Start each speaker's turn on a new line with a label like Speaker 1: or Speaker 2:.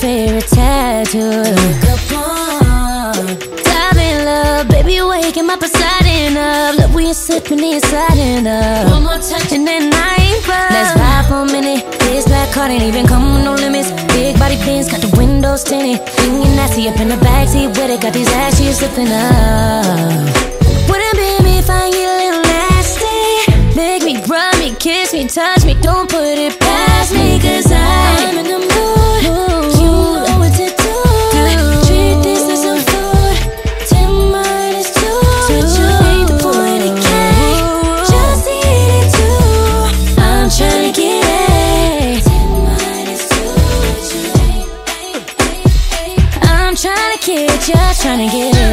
Speaker 1: favorite tattoo. Look up on. Dive in love, baby, waking my Poseidon up. Love when you slip me inside and up. One more touch and then I ain't fun. Let's vibe for a minute. This black car ain't even come with no limits. Big body pins, got the windows tinted. Thinking nasty up in the backseat with it. Got these ass cheeks slipping up. Wouldn't be me if I get a little nasty. Make me, rub me, kiss me, touch me. Don't put it past me, cause I'm in the mood. You know what to do. Treat this as a food. 10 minus 2. Switch you ain't the point of cake. Just eat it too. I'm tryna get it. 10 minus 2. I'm tryna get, just tryna get it.